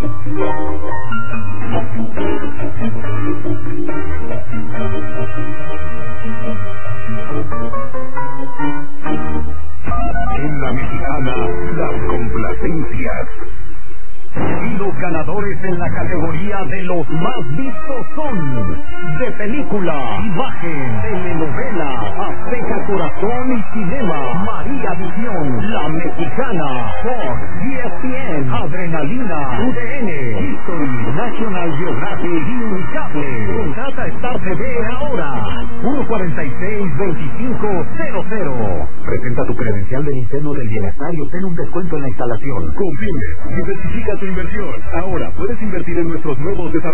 En la Mexicana, las complacencias. Y los ganadores en la categoría de los más vistos son de película, imagen, telenovela, Azteca Corazón y Cinema, María Visión, La Mexicana, Fox, ESPN, Adrenalina, UDN, History, National Geographic y Unicable. Contrata Star TV ahora. 146-2500. Presenta tu credencial del Interno del Bienestar y obtén un descuento en la instalación. Confines, diversifica tu inversión. Ahora puedes invertir en nuestros nuevos desarrollos.